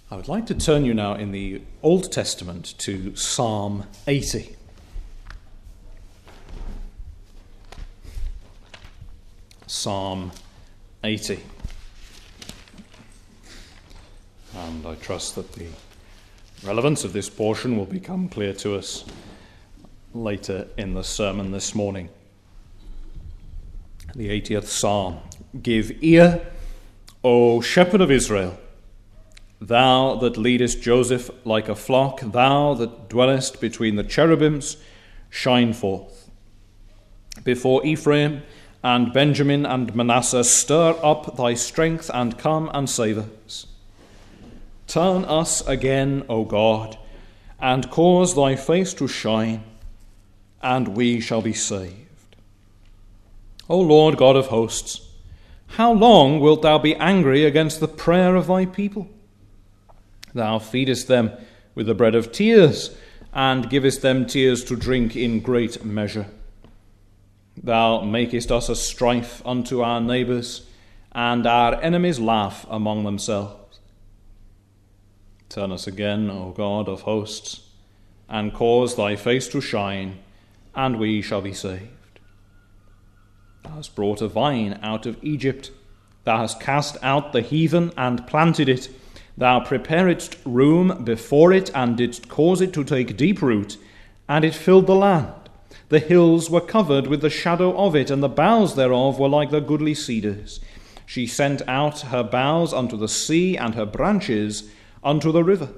I would like to turn you now in the Old Testament to Psalm 80. Psalm 80. And I trust that the relevance of this portion will become clear to us later in the sermon this morning. The 80th Psalm. Give ear, O shepherd of Israel, thou that leadest Joseph like a flock, thou that dwellest between the cherubims, shine forth. Before Ephraim and Benjamin and Manasseh, stir up thy strength and come and save us. Turn us again, O God, and cause thy face to shine, and we shall be saved. O Lord God of hosts, how long wilt thou be angry against the prayer of thy people? Thou feedest them with the bread of tears, and givest them tears to drink in great measure. Thou makest us a strife unto our neighbours, and our enemies laugh among themselves. Turn us again, O God of hosts, and cause thy face to shine, and we shall be saved. Thou hast brought a vine out of Egypt. Thou hast cast out the heathen and planted it. Thou preparedst room before it, and didst cause it to take deep root, and it filled the land. The hills were covered with the shadow of it, and the boughs thereof were like the goodly cedars. She sent out her boughs unto the sea, and her branches unto the river.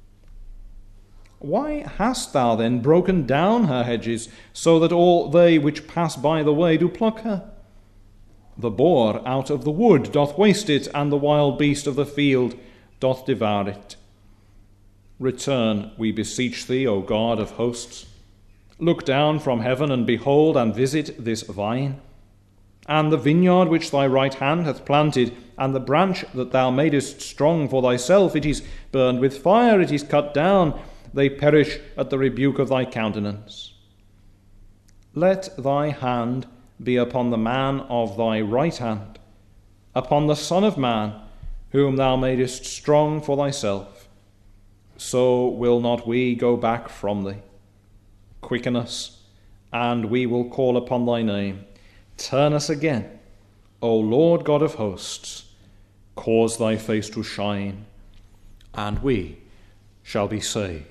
Why hast thou then broken down her hedges, so that all they which pass by the way do pluck her? The boar out of the wood doth waste it, and the wild beast of the field doth devour it. Return, we beseech thee, O God of hosts. Look down from heaven, and behold, and visit this vine, and the vineyard which thy right hand hath planted, and the branch that thou madest strong for thyself. It is burned with fire, it is cut down, they perish at the rebuke of thy countenance. Let thy hand be upon the man of thy right hand, upon the Son of Man, whom thou madest strong for thyself. So will not we go back from thee. Quicken us, and we will call upon thy name. Turn us again, O Lord God of hosts. Cause thy face to shine, and we shall be saved.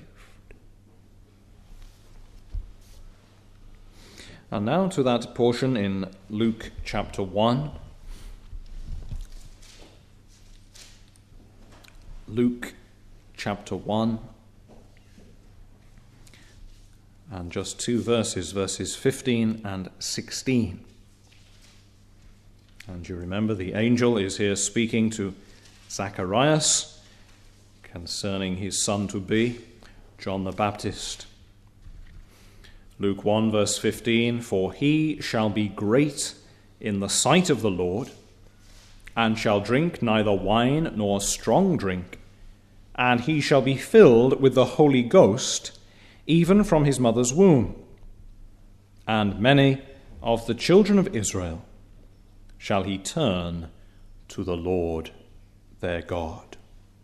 And now to that portion in Luke chapter 1. Luke chapter 1. And just two verses 15 and 16. And you remember the angel is here speaking to Zacharias concerning his son-to-be, John the Baptist. Luke 1 verse 15, for he shall be great in the sight of the Lord, and shall drink neither wine nor strong drink, and he shall be filled with the Holy Ghost, even from his mother's womb. And many of the children of Israel shall he turn to the Lord their God.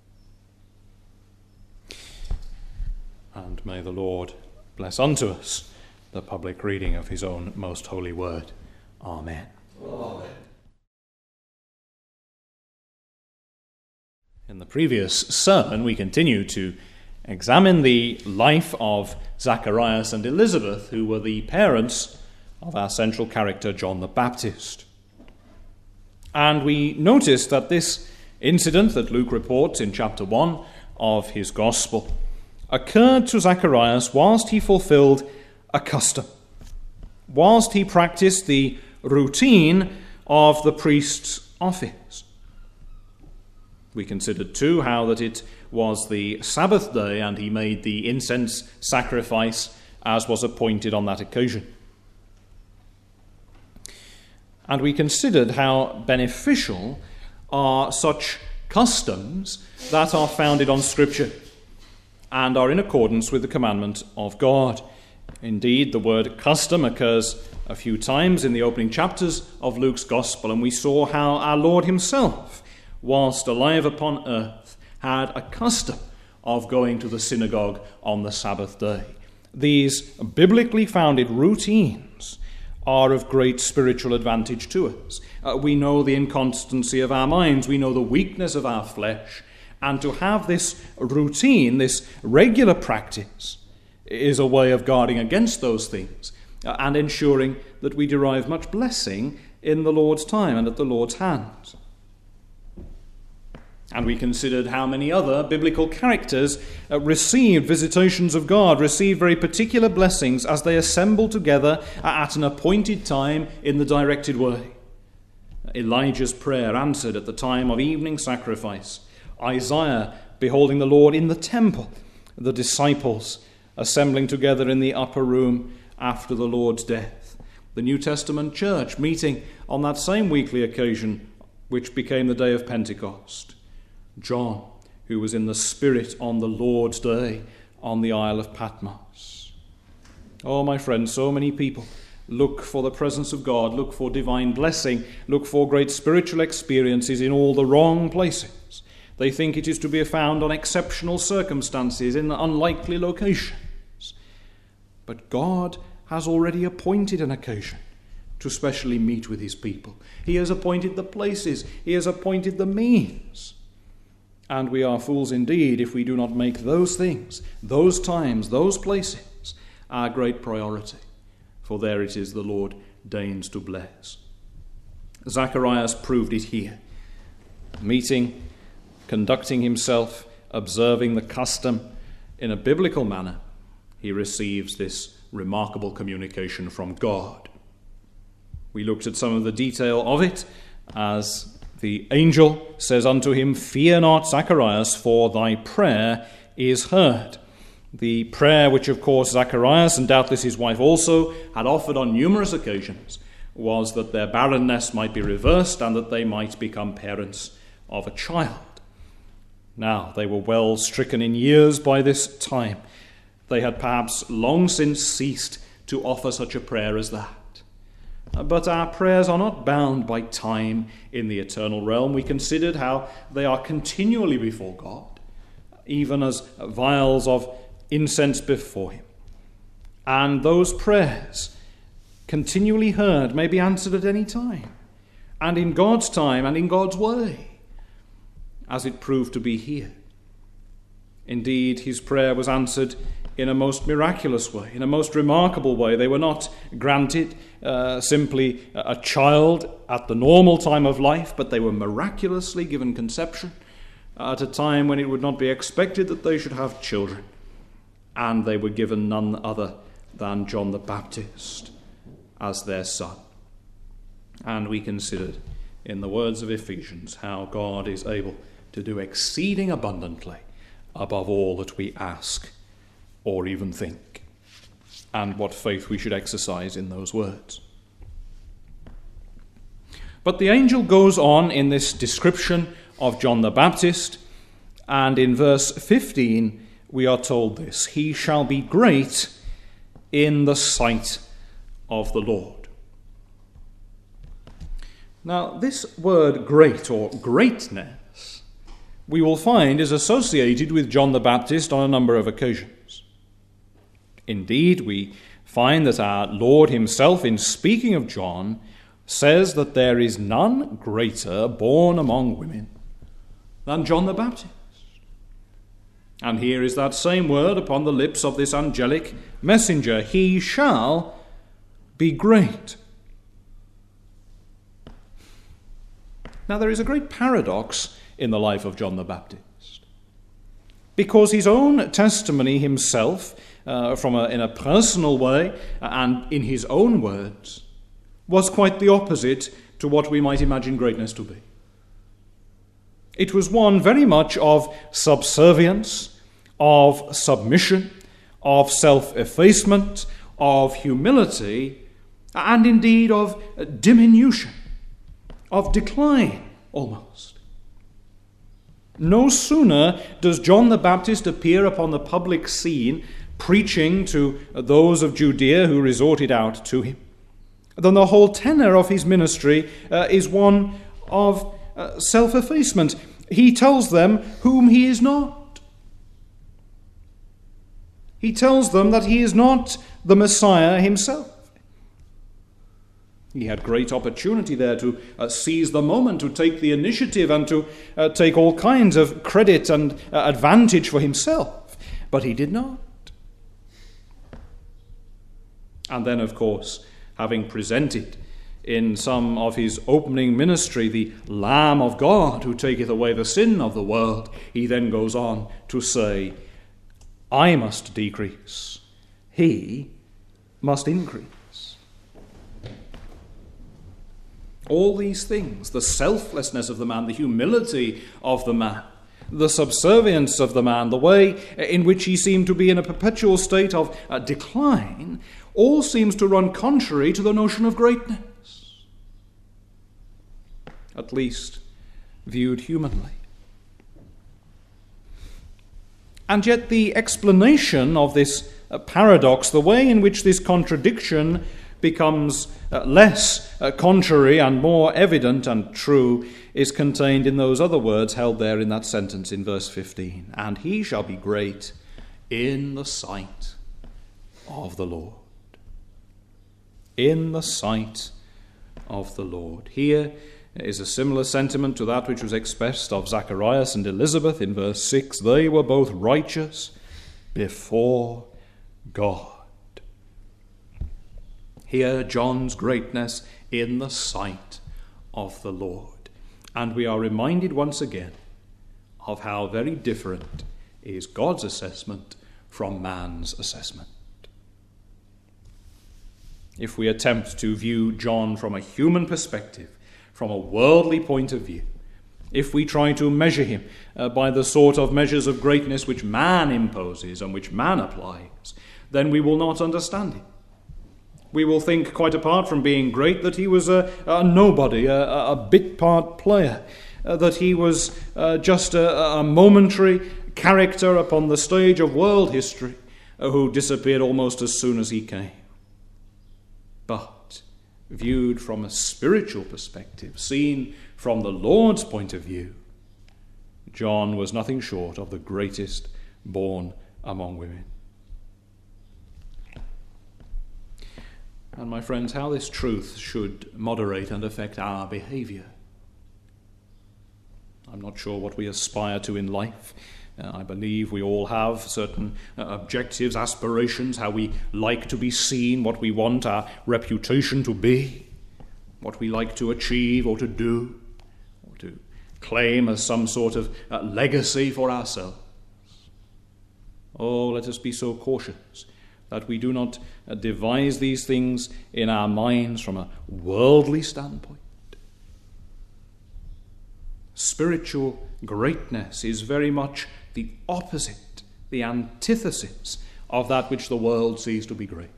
And may the Lord bless unto us the public reading of his own most holy word. Amen. Amen. In the previous sermon, we continue to examine the life of Zacharias and Elizabeth, who were the parents of our central character, John the Baptist. And we notice that this incident that Luke reports in chapter 1 of his gospel occurred to Zacharias whilst he fulfilled a custom, whilst he practiced the routine of the priest's office. We considered too how that it was the Sabbath day, and he made the incense sacrifice as was appointed on that occasion. And we considered how beneficial are such customs that are founded on Scripture and are in accordance with the commandment of God. Indeed, the word custom occurs a few times in the opening chapters of Luke's Gospel, and we saw how our Lord himself, whilst alive upon earth, had a custom of going to the synagogue on the Sabbath day. These biblically founded routines are of great spiritual advantage to us. We know the inconstancy of our minds, we know the weakness of our flesh, and to have this routine, this regular practice, is a way of guarding against those things and ensuring that we derive much blessing in the Lord's time and at the Lord's hands. And we considered how many other biblical characters received visitations of God, received very particular blessings as they assembled together at an appointed time in the directed way. Elijah's prayer answered at the time of evening sacrifice. Isaiah beholding the Lord in the temple. The disciples assembling together in the upper room after the Lord's death. The New Testament church meeting on that same weekly occasion which became the day of Pentecost. John, who was in the Spirit on the Lord's day on the Isle of Patmos. Oh, my friends, so many people look for the presence of God, look for divine blessing, look for great spiritual experiences in all the wrong places. They think it is to be found on exceptional circumstances in unlikely locations. But God has already appointed an occasion to specially meet with his people. He has appointed the places, he has appointed the means. And we are fools indeed if we do not make those things, those times, those places, our great priority. For there it is the Lord deigns to bless. Zacharias proved it here. Meeting, conducting himself, observing the custom in a biblical manner, he receives this remarkable communication from God. We looked at some of the detail of it as the angel says unto him, "Fear not, Zacharias, for thy prayer is heard." The prayer which, of course, Zacharias, and doubtless his wife also, had offered on numerous occasions was that their barrenness might be reversed and that they might become parents of a child. Now, they were well stricken in years by this time. They had perhaps long since ceased to offer such a prayer as that. But our prayers are not bound by time in the eternal realm. We considered how they are continually before God, even as vials of incense before him. And those prayers, continually heard, may be answered at any time, and in God's time and in God's way, as it proved to be here. Indeed, his prayer was answered in a most miraculous way, in a most remarkable way. They were not granted simply a child at the normal time of life, but they were miraculously given conception at a time when it would not be expected that they should have children. And they were given none other than John the Baptist as their son. And we considered, in the words of Ephesians, how God is able to do exceeding abundantly above all that we ask or even think, and what faith we should exercise in those words. But the angel goes on in this description of John the Baptist, and in verse 15 we are told this: "He shall be great in the sight of the Lord." Now, this word great or greatness we will find is associated with John the Baptist on a number of occasions. Indeed, we find that our Lord himself, in speaking of John, says that there is none greater born among women than John the Baptist. And here is that same word upon the lips of this angelic messenger: "He shall be great." Now, there is a great paradox in the life of John the Baptist, because his own testimony himself, in a personal way and in his own words, was quite the opposite to what we might imagine greatness to be. It was one very much of subservience, of submission, of self-effacement, of humility, and indeed of diminution, of decline almost. No sooner does John the Baptist appear upon the public scene preaching to those of Judea who resorted out to him, then the whole tenor of his ministry is one of self-effacement. he tells them whom he is not. He tells them that he is not the Messiah himself. He had great opportunity there to seize the moment, to take the initiative and to take all kinds of credit and advantage for himself. But he did not. And then, of course, having presented in some of his opening ministry the Lamb of God who taketh away the sin of the world, he then goes on to say, I must decrease, he must increase. All these things, the selflessness of the man, the humility of the man, the subservience of the man, the way in which he seemed to be in a perpetual state of decline, all seems to run contrary to the notion of greatness, at least viewed humanly. And yet the explanation of this paradox, the way in which this contradiction becomes less contrary and more evident and true, is contained in those other words held there in that sentence in verse 15. And he shall be great in the sight of the Lord. In the sight of the Lord. Here is a similar sentiment to that which was expressed of Zacharias and Elizabeth in verse 6. They were both righteous before God. Here, John's greatness in the sight of the Lord. And we are reminded once again of how very different is God's assessment from man's assessment. If we attempt to view John from a human perspective, from a worldly point of view, if we try to measure him by the sort of measures of greatness which man imposes and which man applies, then we will not understand him. We will think, quite apart from being great, that he was a nobody, a bit part player, that he was just a momentary character upon the stage of world history who disappeared almost as soon as he came. But viewed from a spiritual perspective, seen from the Lord's point of view, John was nothing short of the greatest born among women. And my friends, how this truth should moderate and affect our behavior. I'm not sure what we aspire to in life. I believe we all have certain objectives, aspirations, how we like to be seen, what we want our reputation to be, what we like to achieve or to do, or to claim as some sort of legacy for ourselves. Oh, let us be so cautious that we do not devise these things in our minds from a worldly standpoint. Spiritual greatness is very much the opposite, the antithesis of that which the world sees to be great.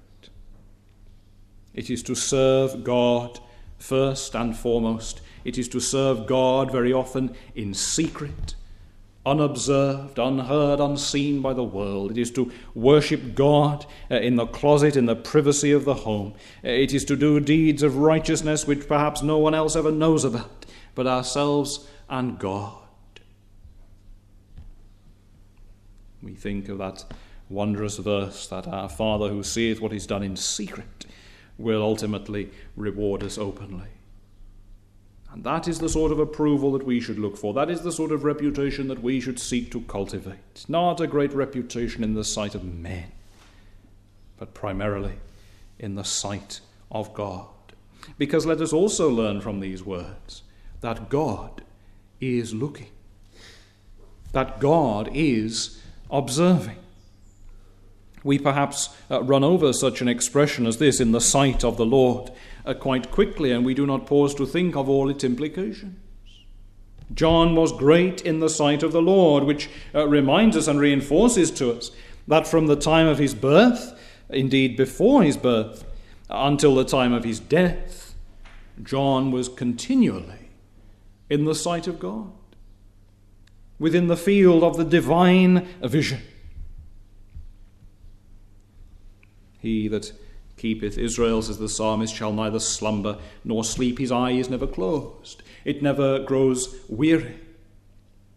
It is to serve God first and foremost. It is to serve God very often in secret, unobserved, unheard, unseen by the world. It is to worship God in the closet, in the privacy of the home. It is to do deeds of righteousness which perhaps no one else ever knows about, but ourselves and God. We think of that wondrous verse that our Father who seeth what is done in secret will ultimately reward us openly. And that is the sort of approval that we should look for. That is the sort of reputation that we should seek to cultivate. Not a great reputation in the sight of men, but primarily in the sight of God. Because let us also learn from these words that God is looking, that God is observing. We perhaps run over such an expression as this, in the sight of the Lord, quite quickly, and we do not pause to think of all its implications. John was great in the sight of the Lord, which reminds us and reinforces to us that from the time of his birth, indeed before his birth, until the time of his death, John was continually in the sight of God, within the field of the divine vision. He that keepeth Israel, says the psalmist, shall neither slumber nor sleep. His eye is never closed. It never grows weary.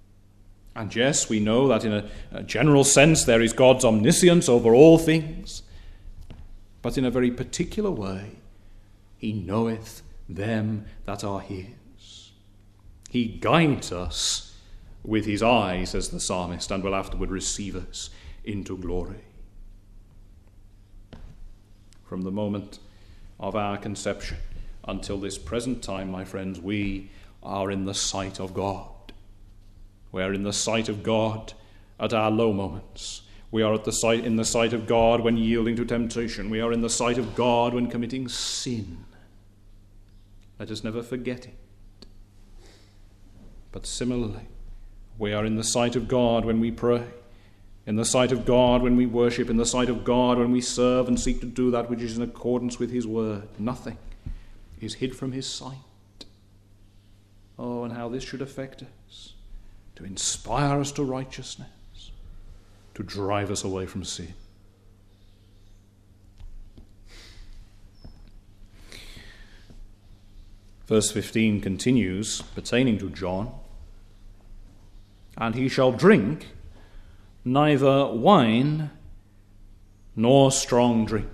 And yes, we know that in a general sense there is God's omniscience over all things, but in a very particular way, he knoweth them that are his. He guides us with his eye, says the psalmist, and will afterward receive us into glory. From the moment of our conception until this present time, my friends, we are in the sight of God. We are in the sight of God at our low moments. We are in the sight of God when yielding to temptation. We are in the sight of God when committing sin. Let us never forget it. But similarly, we are in the sight of God when we pray, in the sight of God when we worship, in the sight of God when we serve and seek to do that which is in accordance with his word. Nothing is hid from his sight. Oh, and how this should affect us, to inspire us to righteousness, to drive us away from sin. Verse 15 continues, pertaining to John, and he shall drink neither wine nor strong drink.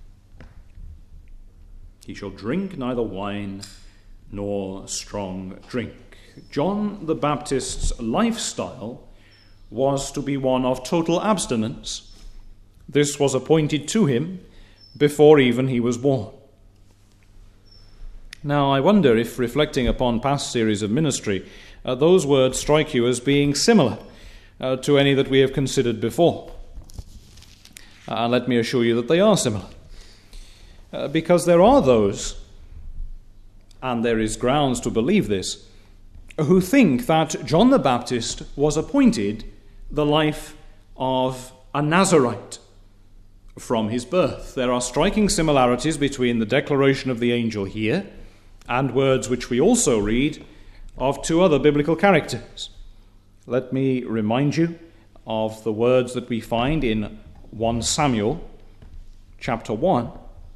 He shall drink neither wine nor strong drink. John the Baptist's lifestyle was to be one of total abstinence. This was appointed to him before even he was born. Now, I wonder if, reflecting upon past series of ministry, those words strike you as being similar to any that we have considered before. And let me assure you that they are similar. Because there are those, and there is grounds to believe this, who think that John the Baptist was appointed the life of a Nazarite from his birth. There are striking similarities between the declaration of the angel here and words which we also read of two other biblical characters. Let me remind you of the words that we find in 1 Samuel chapter 1.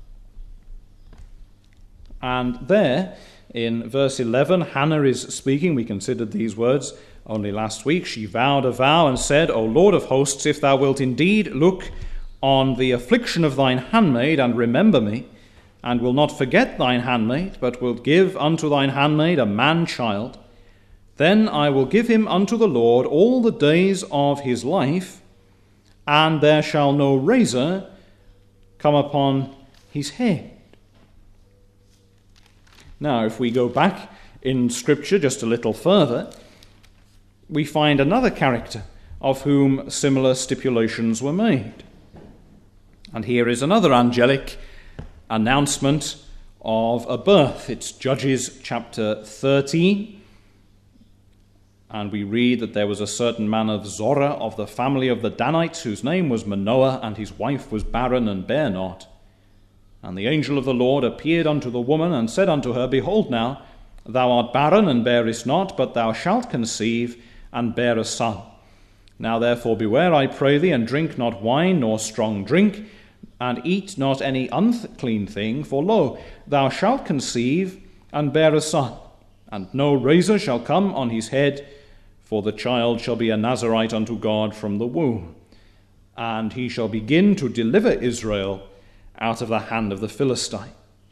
And there, in verse 11, Hannah is speaking. We considered these words only last week. She vowed a vow and said, O Lord of hosts, if thou wilt indeed look on the affliction of thine handmaid and remember me, and will not forget thine handmaid, but wilt give unto thine handmaid a man-child, then I will give him unto the Lord all the days of his life, and there shall no razor come upon his head. Now, if we go back in Scripture just a little further, we find another character of whom similar stipulations were made. And here is another angelic announcement of a birth. It's Judges chapter 13. And we read that there was a certain man of Zorah of the family of the Danites, whose name was Manoah, and his wife was barren and bare not. And the angel of the Lord appeared unto the woman and said unto her, Behold now, thou art barren and bearest not, but thou shalt conceive and bear a son. Now therefore beware, I pray thee, and drink not wine nor strong drink, and eat not any unclean thing, for lo, thou shalt conceive and bear a son, and no razor shall come on his head, for the child shall be a Nazarite unto God from the womb. And he shall begin to deliver Israel out of the hand of the Philistines.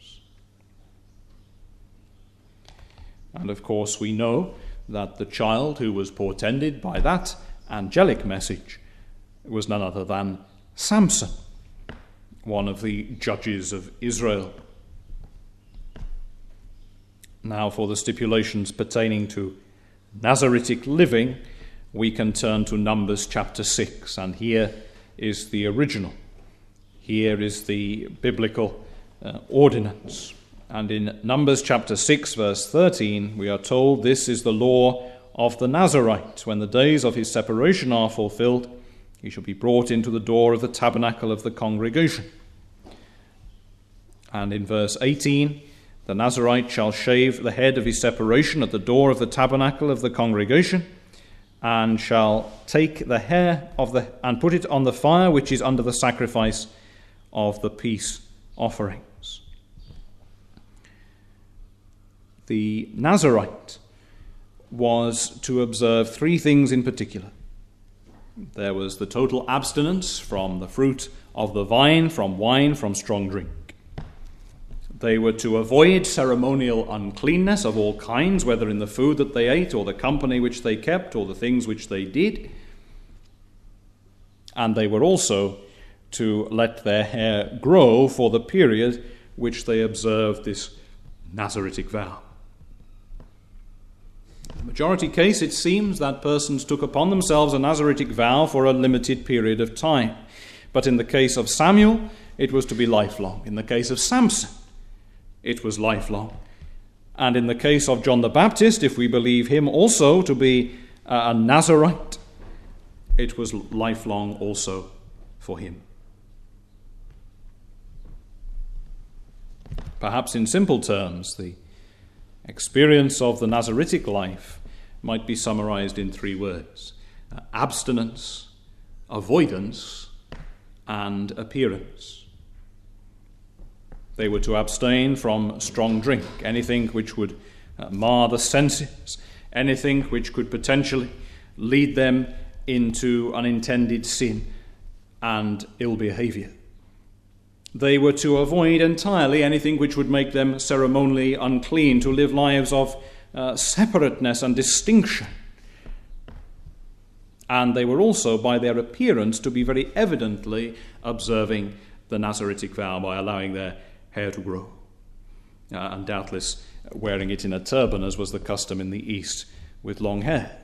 And of course we know that the child who was portended by that angelic message was none other than Samson, one of the judges of Israel. Now for the stipulations pertaining to Nazaritic living, we can turn to Numbers chapter 6, and here is the original. Here is the biblical ordinance. And in Numbers chapter 6, verse 13, we are told, This is the law of the Nazarite. When the days of his separation are fulfilled, he shall be brought into the door of the tabernacle of the congregation. And in verse 18, the Nazarite shall shave the head of his separation at the door of the tabernacle of the congregation, and shall take the hair and put it on the fire which is under the sacrifice of the peace offerings. The Nazarite was to observe three things in particular. There was the total abstinence from the fruit of the vine, from wine, from strong drink. They were to avoid ceremonial uncleanness of all kinds, whether in the food that they ate, or the company which they kept, or the things which they did. And they were also to let their hair grow for the period which they observed this Nazaritic vow. In the majority case, it seems that persons took upon themselves a Nazaritic vow for a limited period of time. But in the case of Samuel, it was to be lifelong. In the case of Samson, it was lifelong. And in the case of John the Baptist, if we believe him also to be a Nazarite, it was lifelong also for him. Perhaps in simple terms, the experience of the Nazaritic life might be summarized in three words: abstinence, avoidance, and appearance. They were to abstain from strong drink, anything which would mar the senses, anything which could potentially lead them into unintended sin and ill behavior. They were to avoid entirely anything which would make them ceremonially unclean, to live lives of separateness and distinction. And they were also, by their appearance, to be very evidently observing the Nazaritic vow by allowing their hair to grow, and doubtless wearing it in a turban, as was the custom in the East, with long hair.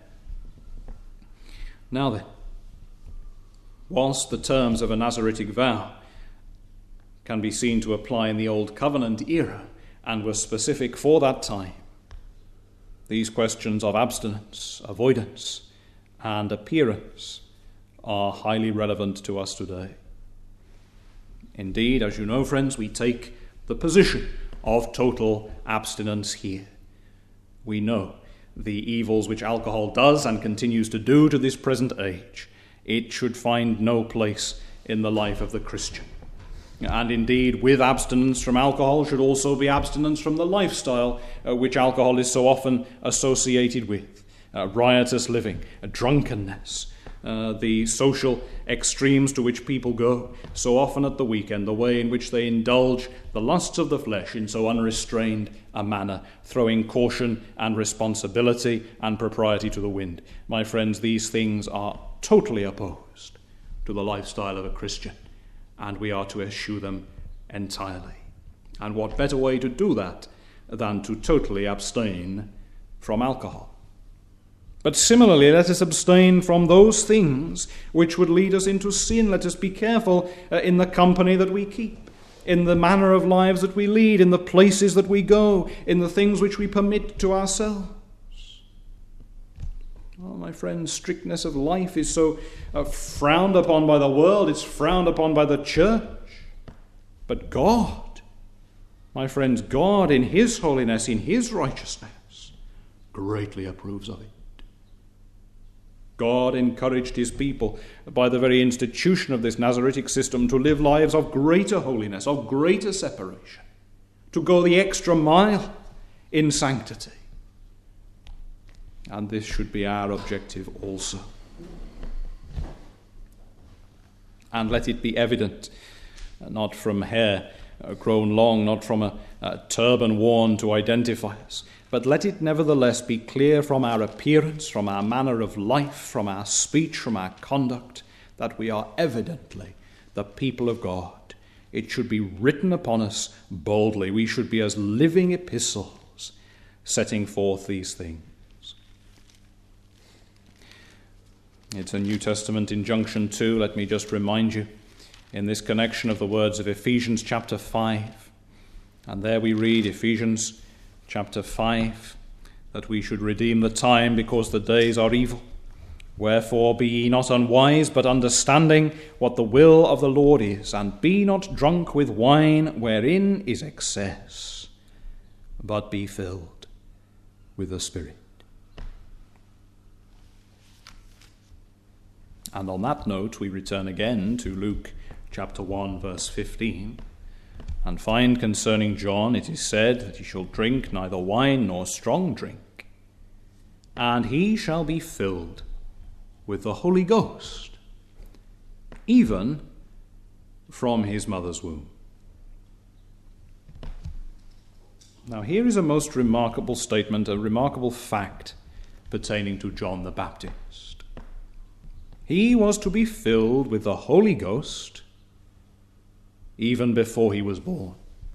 Now then, whilst the terms of a Nazaritic vow can be seen to apply in the Old Covenant era and were specific for that time, these questions of abstinence, avoidance, and appearance are highly relevant to us today. Indeed, as you know, friends, we take the position of total abstinence here. We know the evils which alcohol does and continues to do to this present age. It should find no place in the life of the Christian. And indeed, with abstinence from alcohol should also be abstinence from the lifestyle which alcohol is so often associated with. Riotous living, drunkenness, the social extremes to which people go so often at the weekend, the way in which they indulge the lusts of the flesh in so unrestrained a manner, throwing caution and responsibility and propriety to the wind. My friends, these things are totally opposed to the lifestyle of a Christian, and we are to eschew them entirely. And what better way to do that than to totally abstain from alcohol? But similarly, let us abstain from those things which would lead us into sin. Let us be careful in the company that we keep, in the manner of lives that we lead, in the places that we go, in the things which we permit to ourselves. Oh, my friends, strictness of life is so frowned upon by the world, it's frowned upon by the church. But God, my friends, God in his holiness, in his righteousness, greatly approves of it. God encouraged his people by the very institution of this Nazaritic system to live lives of greater holiness, of greater separation, to go the extra mile in sanctity. And this should be our objective also. And let it be evident, not from hair grown long, not from a turban worn to identify us, but let it nevertheless be clear from our appearance, from our manner of life, from our speech, from our conduct, that we are evidently the people of God. It should be written upon us boldly. We should be as living epistles setting forth these things. It's a New Testament injunction too, let me just remind you, in this connection of the words of Ephesians chapter 5. And there we read, Ephesians chapter 5, that we should redeem the time because the days are evil. Wherefore be ye not unwise, but understanding what the will of the Lord is, and be not drunk with wine wherein is excess, but be filled with the Spirit. And on that note, we return again to Luke chapter 1, verse 15, and find concerning John, it is said that he shall drink neither wine nor strong drink, and he shall be filled with the Holy Ghost, even from his mother's womb. Now here is a most remarkable statement, a remarkable fact pertaining to John the Baptist. He was to be filled with the Holy Ghost even before he was born.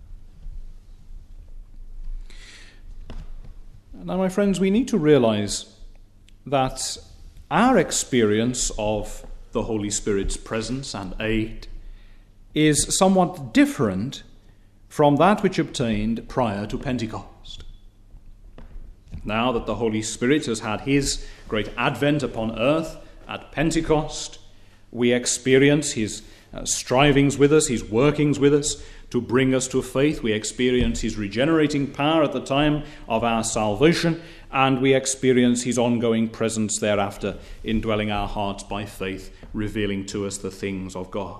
Now, my friends, we need to realize that our experience of the Holy Spirit's presence and aid is somewhat different from that which obtained prior to Pentecost. Now that the Holy Spirit has had his great advent upon earth at Pentecost, we experience his strivings with us, his workings with us to bring us to faith. We experience his regenerating power at the time of our salvation, and we experience his ongoing presence thereafter, indwelling our hearts by faith, revealing to us the things of God.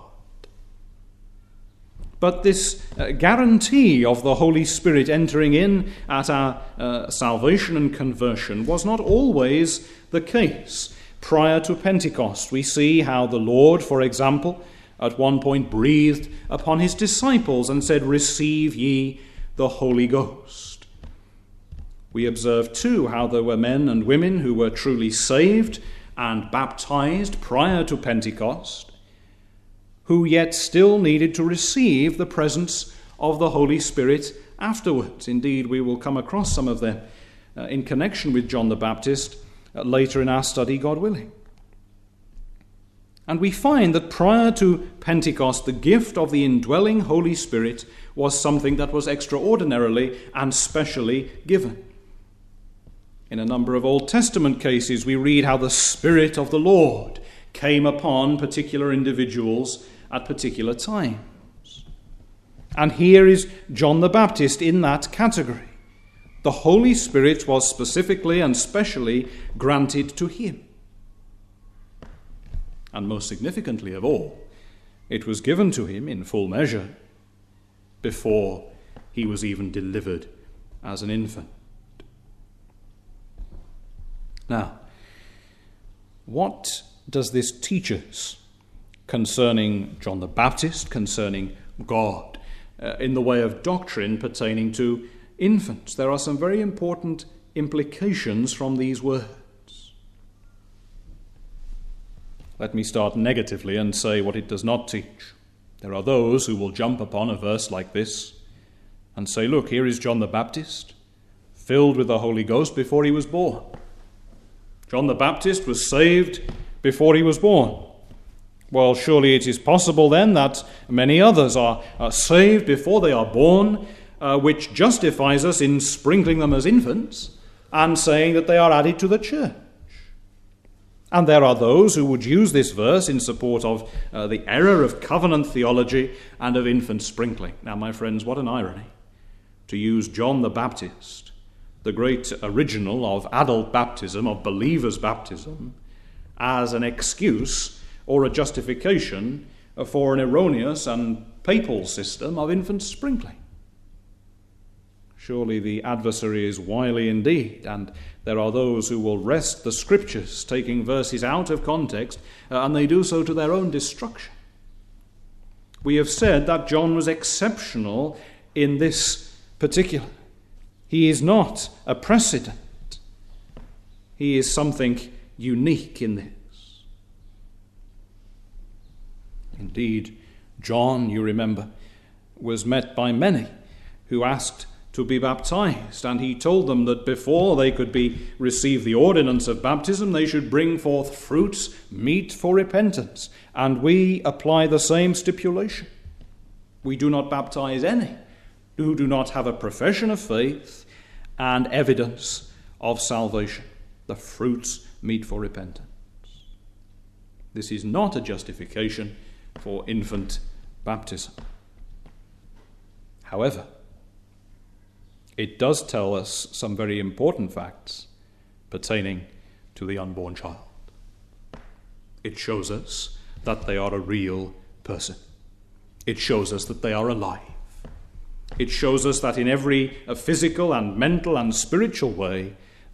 But this guarantee of the Holy Spirit entering in at our salvation and conversion was not always the case. Prior to Pentecost, we see how the Lord, for example, at one point breathed upon his disciples and said, "Receive ye the Holy Ghost." We observe too how there were men and women who were truly saved and baptized prior to Pentecost, who yet still needed to receive the presence of the Holy Spirit afterwards. Indeed, we will come across some of them in connection with John the Baptist later in our study, God willing. And we find that prior to Pentecost, the gift of the indwelling Holy Spirit was something that was extraordinarily and specially given. In a number of Old Testament cases, we read how the Spirit of the Lord came upon particular individuals at particular times. And here is John the Baptist in that category. The Holy Spirit was specifically and specially granted to him. And most significantly of all, it was given to him in full measure before he was even delivered as an infant. Now, what does this teach us concerning John the Baptist, concerning God, in the way of doctrine pertaining to infants? There are some very important implications from these words. Let me start negatively and say what it does not teach. There are those who will jump upon a verse like this and say, look, here is John the Baptist, filled with the Holy Ghost before he was born. John the Baptist was saved before he was born. Well, surely it is possible then that many others are saved before they are born, which justifies us in sprinkling them as infants and saying that they are added to the church. And there are those who would use this verse in support of the error of covenant theology and of infant sprinkling. Now, my friends, what an irony to use John the Baptist, the great original of adult baptism, of believers' baptism, as an excuse or a justification for an erroneous and papal system of infant sprinkling. Surely the adversary is wily indeed, and there are those who will wrest the Scriptures, taking verses out of context, and they do so to their own destruction. We have said that John was exceptional in this particular. He is not a precedent. He is something unique in this. Indeed, John, you remember, was met by many who asked to be baptized, and he told them that before they could receive the ordinance of baptism, they should bring forth fruits meet for repentance. And we apply the same stipulation. We do not baptize any who do not have a profession of faith and evidence of salvation. The fruits meet for repentance. This is not a justification for infant baptism. However, it does tell us some very important facts pertaining to the unborn child. It shows us that they are a real person. It shows us that they are alive. It shows us that in every physical and mental and spiritual way,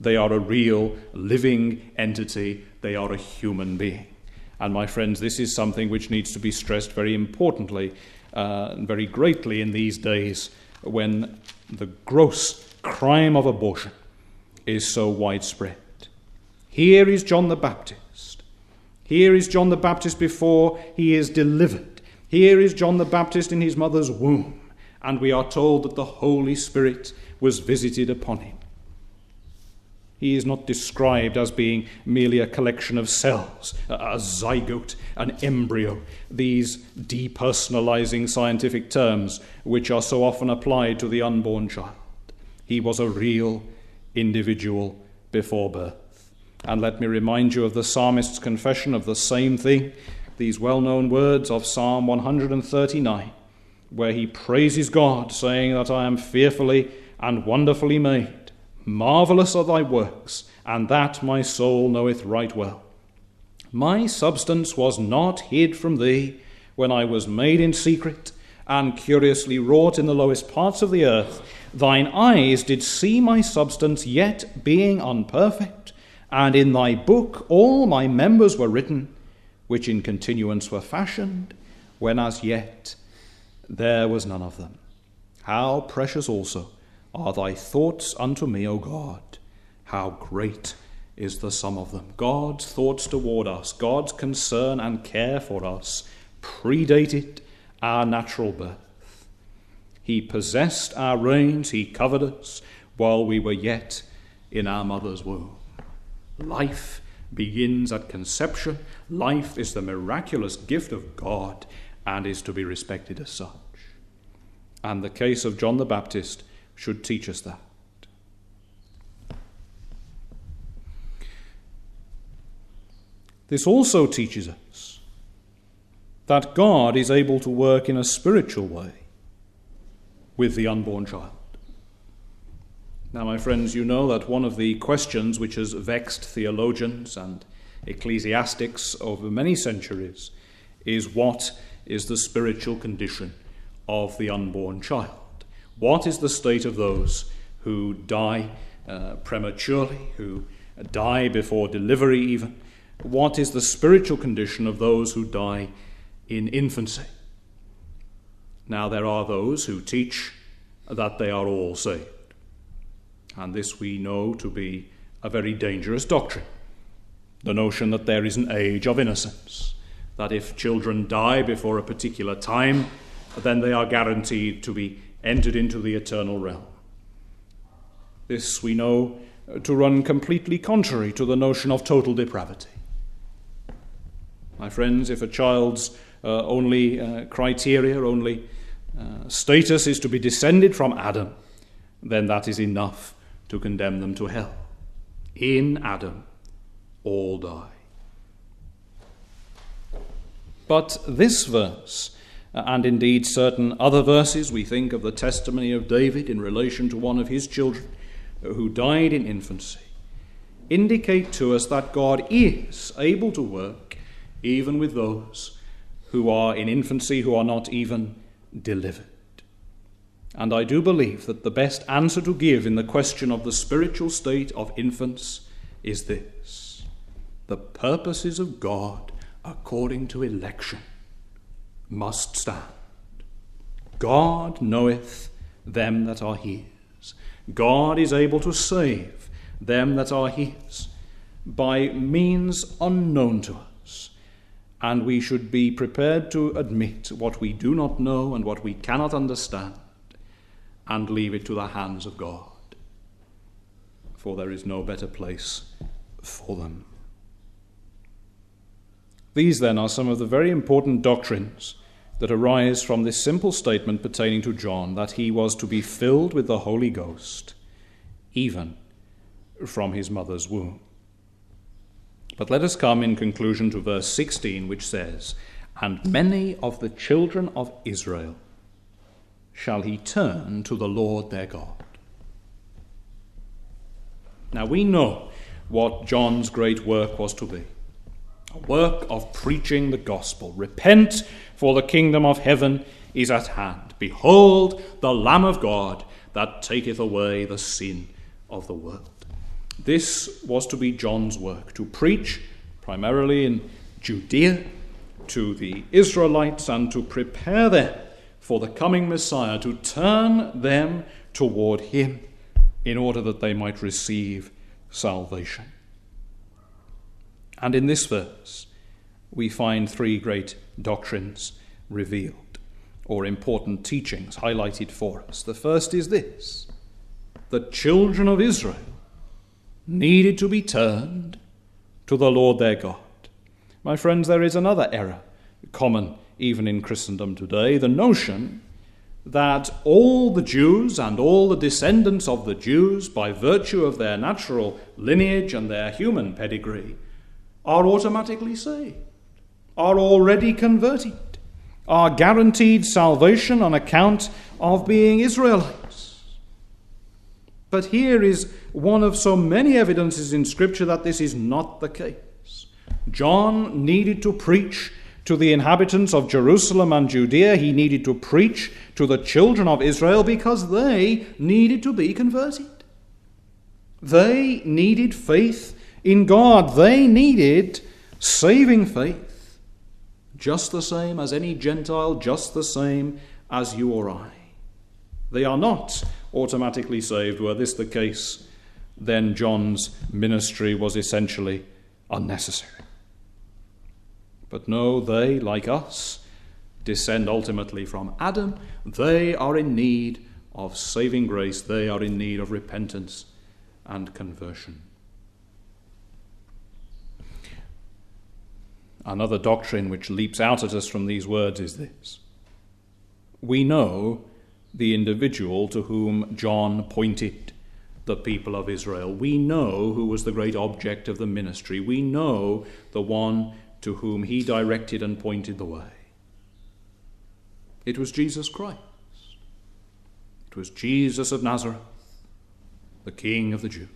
They are a real, living entity. They are a human being. And my friends, this is something which needs to be stressed very importantly and very greatly in these days when the gross crime of abortion is so widespread. Here is John the Baptist. Here is John the Baptist before he is delivered. Here is John the Baptist in his mother's womb. And we are told that the Holy Spirit was visited upon him. He is not described as being merely a collection of cells, a zygote, an embryo, these depersonalizing scientific terms which are so often applied to the unborn child. He was a real individual before birth. And let me remind you of the psalmist's confession of the same thing, these well-known words of Psalm 139, where he praises God, saying that I am fearfully and wonderfully made. Marvelous are thy works, and that my soul knoweth right well. My substance was not hid from thee when I was made in secret and curiously wrought in the lowest parts of the earth. Thine eyes did see my substance, yet being unperfect, and in thy book all my members were written, which in continuance were fashioned, when as yet there was none of them. How precious also are thy thoughts unto me, O God. How great is the sum of them. God's thoughts toward us, God's concern and care for us, predated our natural birth. He possessed our reins, he covered us while we were yet in our mother's womb. Life begins at conception. Life is the miraculous gift of God and is to be respected as such. And the case of John the Baptist should teach us that. This also teaches us that God is able to work in a spiritual way with the unborn child. Now, my friends, you know that one of the questions which has vexed theologians and ecclesiastics over many centuries is what is the spiritual condition of the unborn child? What is the state of those who die prematurely, who die before delivery even? What is the spiritual condition of those who die in infancy? Now, there are those who teach that they are all saved. And this we know to be a very dangerous doctrine. The notion that there is an age of innocence, that if children die before a particular time, then they are guaranteed to be entered into the eternal realm. This we know to run completely contrary to the notion of total depravity. My friends, if a child's only criteria, only status is to be descended from Adam, then that is enough to condemn them to hell. In Adam, all die. But this verse, and indeed certain other verses, we think of the testimony of David in relation to one of his children who died in infancy, indicate to us that God is able to work even with those who are in infancy, who are not even delivered. And I do believe that the best answer to give in the question of the spiritual state of infants is this: the purposes of God according to election must stand. God knoweth them that are his. God is able to save them that are his by means unknown to us. And we should be prepared to admit what we do not know and what we cannot understand and leave it to the hands of God. For there is no better place for them. These then are some of the very important doctrines that arise from this simple statement pertaining to John, that he was to be filled with the Holy Ghost, even from his mother's womb. But let us come in conclusion to verse 16, which says, "And many of the children of Israel shall he turn to the Lord their God." Now we know what John's great work was to be. A work of preaching the gospel. Repent, for the kingdom of heaven is at hand. Behold, the Lamb of God that taketh away the sin of the world. This was to be John's work, to preach primarily in Judea to the Israelites and to prepare them for the coming Messiah, to turn them toward him in order that they might receive salvation. And in this verse, we find three great doctrines revealed, or important teachings highlighted for us. The first is this: the children of Israel needed to be turned to the Lord their God. My friends, there is another error common even in Christendom today, the notion that all the Jews and all the descendants of the Jews, by virtue of their natural lineage and their human pedigree, are automatically saved, are already converted, are guaranteed salvation on account of being Israelites. But here is one of so many evidences in Scripture that this is not the case. John needed to preach to the inhabitants of Jerusalem and Judea. He needed to preach to the children of Israel because they needed to be converted. They needed faith in God. They needed saving faith, just the same as any Gentile, just the same as you or I. They are not automatically saved. Were this the case, then John's ministry was essentially unnecessary. But no, they, like us, descend ultimately from Adam. They are in need of saving grace. They are in need of repentance and conversion. Another doctrine which leaps out at us from these words is this: we know the individual to whom John pointed the people of Israel. We know who was the great object of the ministry. We know the one to whom he directed and pointed the way. It was Jesus Christ. It was Jesus of Nazareth, the King of the Jews.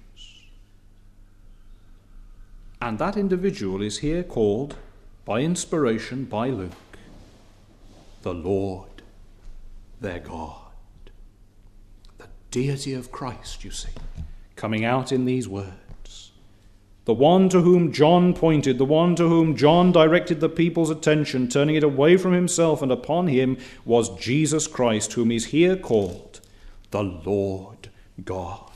And that individual is here called, by inspiration, by Luke, the Lord their God. The deity of Christ, you see, coming out in these words. The one to whom John pointed, the one to whom John directed the people's attention, turning it away from himself and upon him, was Jesus Christ, whom is here called the Lord God.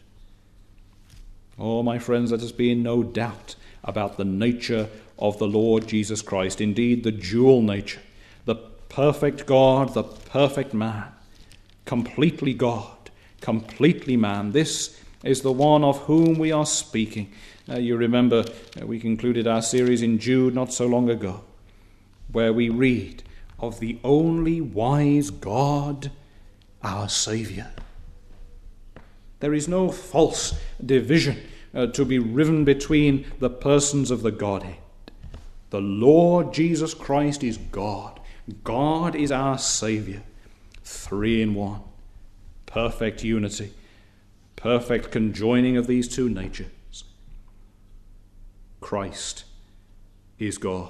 Oh, my friends, let us be in no doubt about the nature of the Lord Jesus Christ, indeed the dual nature, the perfect God, the perfect man, completely God, completely man. This is the one of whom we are speaking. You remember we concluded our series in Jude not so long ago, where we read of the only wise God, our Saviour. There is no false division to be riven between the persons of the Godhead. The Lord Jesus Christ is God. God is our Saviour. 3 in 1. Perfect unity. Perfect conjoining of these two natures. Christ is God.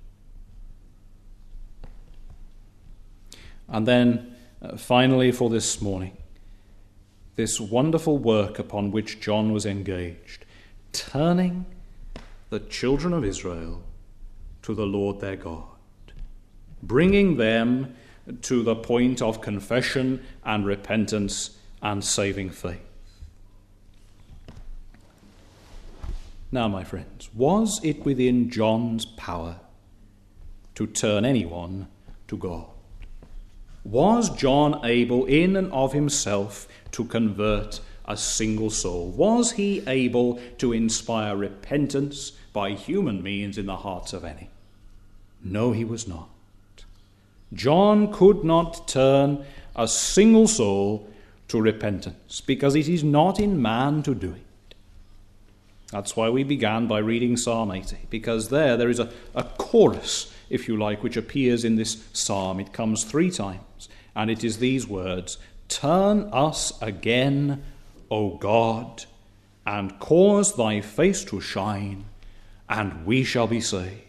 And then, finally, for this morning, this wonderful work upon which John was engaged, turning the children of Israel to the Lord their God, bringing them to the point of confession and repentance and saving faith. Now, my friends, was it within John's power to turn anyone to God? Was John able in and of himself to convert a single soul? Was he able to inspire repentance by human means in the hearts of any? No, he was not. John could not turn a single soul to repentance because it is not in man to do it. That's why we began by reading Psalm 80, because there is a chorus, if you like, which appears in this psalm. It comes 3 times, and it is these words: "Turn us again, O God, and cause thy face to shine, and we shall be saved."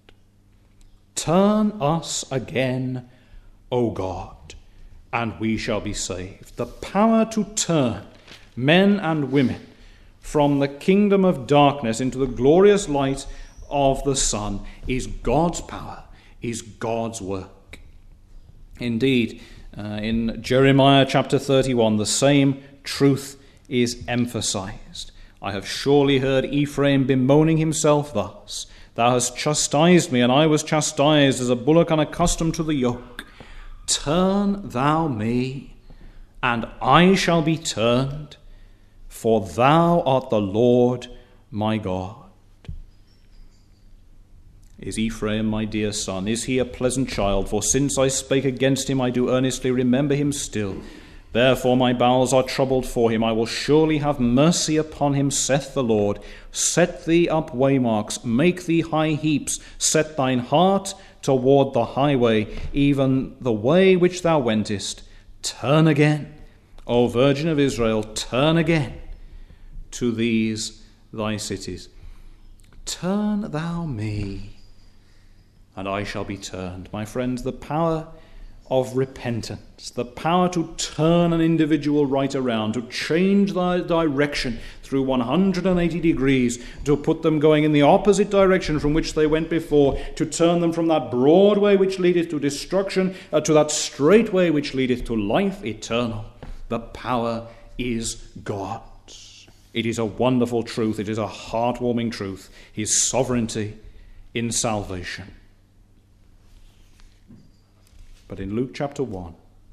Turn us again, O God, and we shall be saved. The power to turn men and women from the kingdom of darkness into the glorious light of the Son is God's power, is God's work. Indeed, in Jeremiah chapter 31, the same truth is emphasized. I have surely heard Ephraim bemoaning himself thus, Thou hast chastised me, and I was chastised as a bullock unaccustomed to the yoke. Turn thou me, and I shall be turned, for thou art the Lord my God. Is Ephraim my dear son? Is he a pleasant child? For since I spake against him, I do earnestly remember him still. Therefore my bowels are troubled for him. I will surely have mercy upon him, saith the Lord. Set thee up waymarks, make thee high heaps, set thine heart toward the highway, even the way which thou wentest. Turn again, O Virgin of Israel, turn again to these thy cities. Turn thou me, and I shall be turned. My friends, the power of repentance, the power to turn an individual right around, to change their direction through 180 degrees, to put them going in the opposite direction from which they went before, to turn them from that broad way which leadeth to destruction to that straight way which leadeth to life eternal. The power is God's. It is a wonderful truth. It is a heartwarming truth. His sovereignty in salvation. But in Luke chapter 1,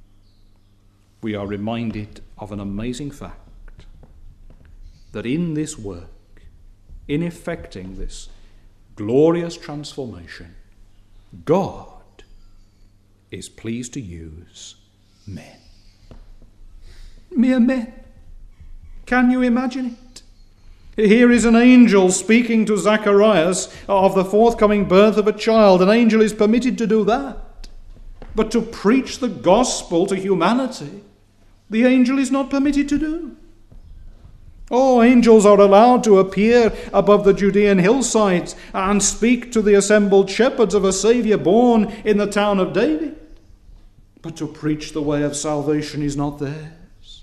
we are reminded of an amazing fact, that in this work, in effecting this glorious transformation, God is pleased to use men. Mere men. Can you imagine it? Here is an angel speaking to Zacharias of the forthcoming birth of a child. An angel is permitted to do that. But to preach the gospel to humanity, the angel is not permitted to do. Oh, angels are allowed to appear above the Judean hillsides and speak to the assembled shepherds of a Saviour born in the town of David. But to preach the way of salvation is not theirs.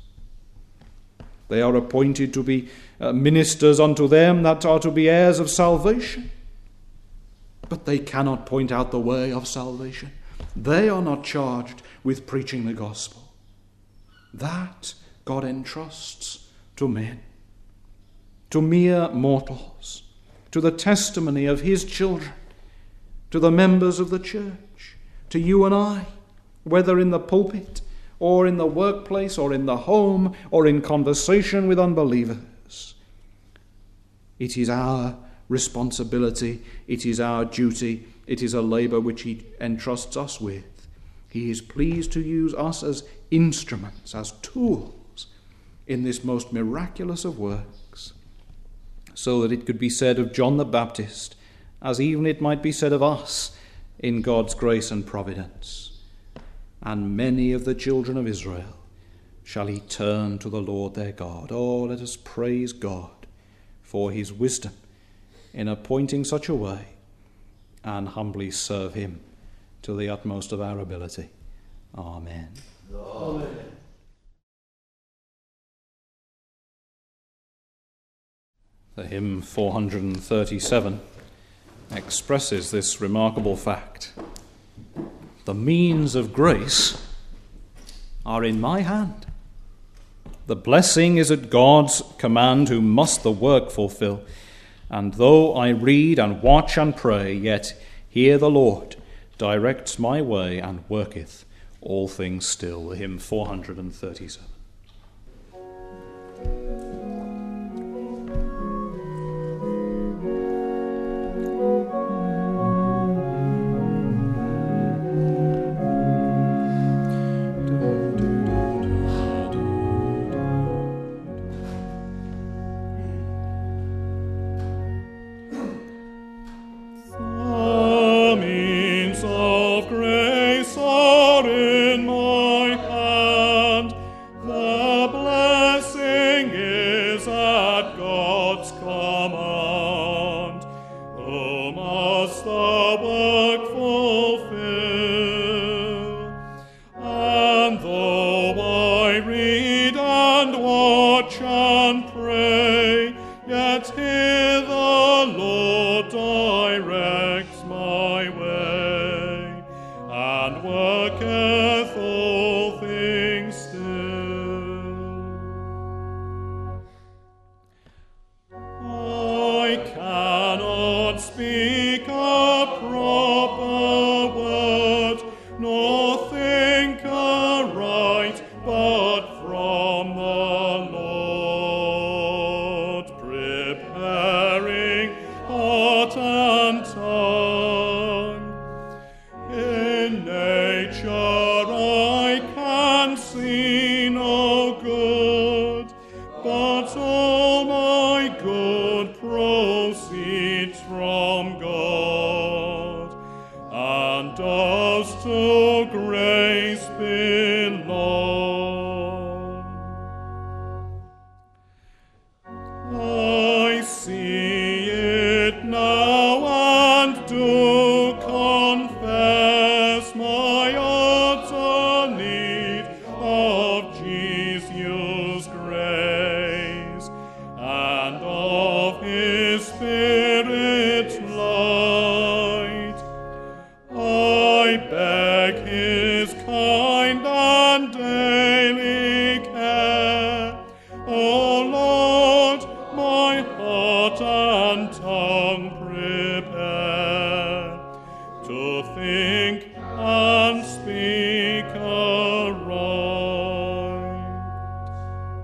They are appointed to be ministers unto them that are to be heirs of salvation. But they cannot point out the way of salvation. They are not charged with preaching the gospel. That God entrusts to men, to mere mortals, to the testimony of his children, to the members of the church, to you and I, whether in the pulpit or in the workplace or in the home or in conversation with unbelievers. It is our responsibility, it is our duty, it is a labor which he entrusts us with. He is pleased to use us as instruments, as tools in this most miraculous of works, so that it could be said of John the Baptist, as even it might be said of us in God's grace and providence. And many of the children of Israel shall he turn to the Lord their God. Oh, let us praise God for his wisdom in appointing such a way, and humbly serve him to the utmost of our ability. Amen. Amen. The hymn 437 expresses this remarkable fact. The means of grace are in my hand. The blessing is at God's command, who must the work fulfill. And though I read and watch and pray, yet here the Lord directs my way and worketh all things still. The hymn 437. Read and watch and pray, a proper word, nor think aright, but from the Lord, preparing heart and tongue. In nature I can see no good, but all my good proceeds from God, and does to grace belong. I see it now and do confess my utter need of Jesus' grace and of His Spirit's light. I beg His kind and daily care. O Lord, my heart and tongue prepare to think and speak aright.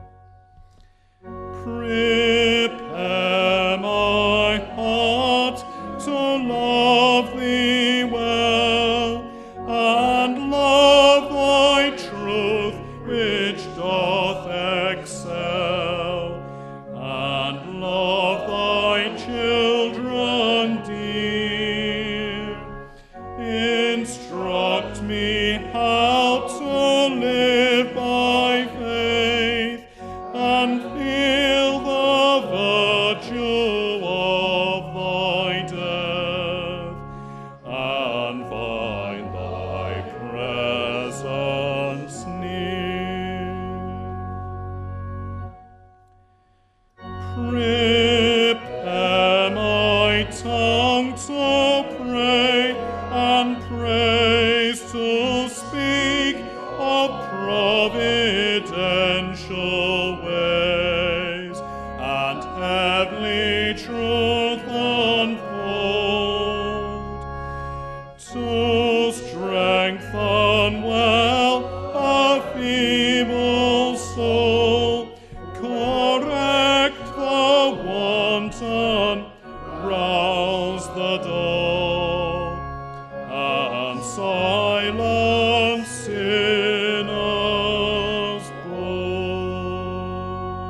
Prepare my heart to love Thee well, and love Thy truth which doth excel, and love Thy children dear. Instruct me how to live by faith, and feel the virtue of Thy death, and find Thy presence near. Prepare my tongue to pray, and praise to speak of providential ways, and heavenly truth unfold, to strengthen well a feeble soul, correct the wanton, rouse the dull, and silence sinners bold.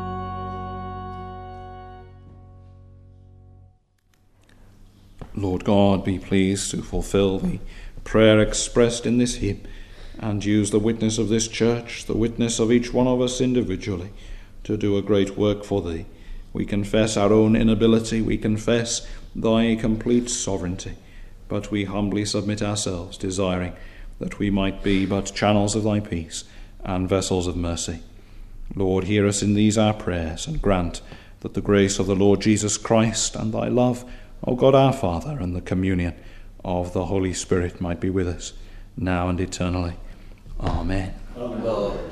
Lord God, be pleased to fulfill the prayer expressed in this hymn, and use the witness of this church, the witness of each one of us individually, to do a great work for Thee. We confess our own inability, we confess Thy complete sovereignty, but we humbly submit ourselves, desiring that we might be but channels of Thy peace and vessels of mercy. Lord, hear us in these our prayers, and grant that the grace of the Lord Jesus Christ and Thy love, O God our Father, and the communion of the Holy Spirit might be with us, now and eternally. Amen. Amen.